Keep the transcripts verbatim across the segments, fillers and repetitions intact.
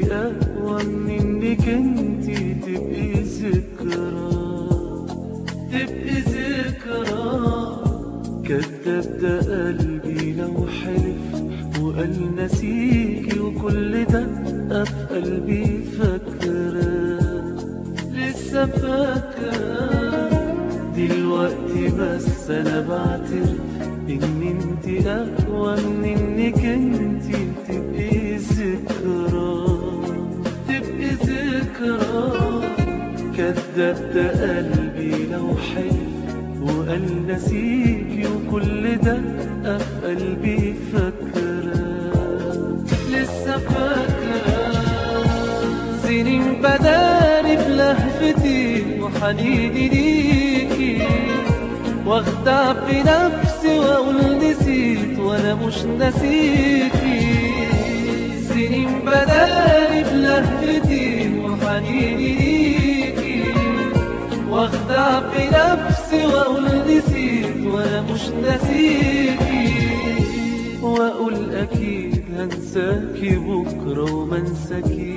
اقوى من انك انتي تبقي ذكرى، تبقي ذكرى. كداب ده قلبي لو حلف وقال نسيكي، وكل دقة في قلبي فاكرة، لسه فاكرة دلوقتي. بس انا بعترف ان انتي اقوى من انك انتي تبقي ذكرى، تبقي ذكرى. كداب ده قلبي لو حلف وقال نسيكي، وكل دقة في قلبي فاكرة، لسه فاكرة. سنين بداري بلهفتي وحنيني ليكي، واخدع في نفسي واقول نسيت وانا مش نسيكي. سنين بداري بلهفتي وحنيني ليكي، واخدع في نفسي واقول نسيت وانا مش نسيكي. واقول اكيد هنساكي بكره وما انساكيش،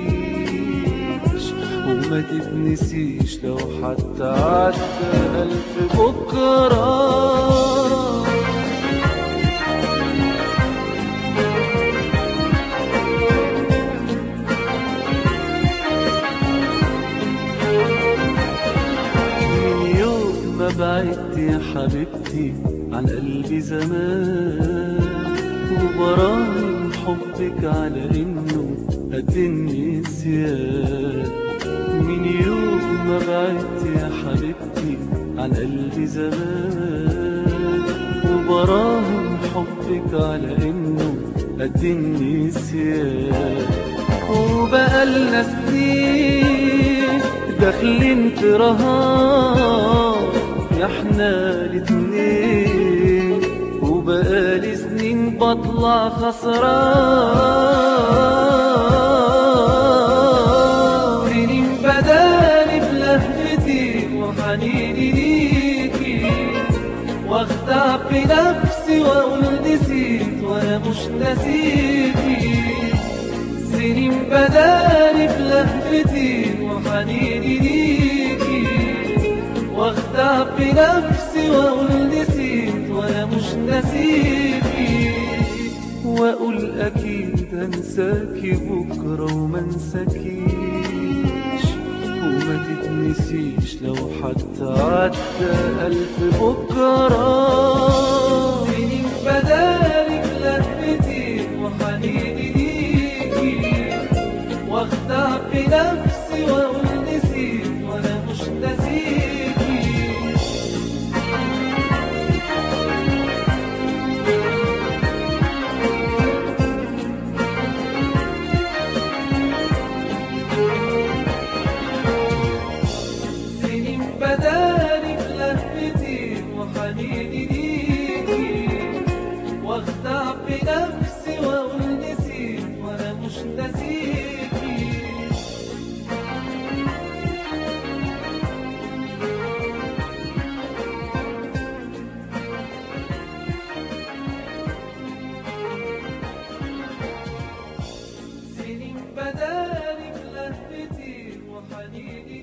وما تتنسيش لو حتى عدى الف بكره. بعدت يا حبيبتي عن قلبي زمان، وبراهن حبك على انه قد النسيان. من يوم ما بعدت يا حبيبتي عن قلبي زمان، وبراهن حبك على انه قد النسيان. وبقالنا سنين داخلين في رهان احنا الاتنين، وبقالي سنين بطلع خسران. سنين بدالي بلهفتي وحنيني ليكي، واخدع في نفسي واقول نسيت وانا مش نسيكي. سنين بدالي بلهفتي وحنيني ليكي، واخدع في نفسي واقول نسيت وانا مش نسيكي. واقول اكيد هنساكي بكره وما انساكيش، وما تتنسيش لو حتى عدى الف بكره. سنين بدالي بلهفتي وحنيني ليكي، واخدع في نفسي واقول نسيت وانا مش نسيكي. بداري بلهفتي وحنيني ليكي، واخدع في نفسي واقول نسيت وانا مش نسيكي. سنين بداري بلهفتي وحنيني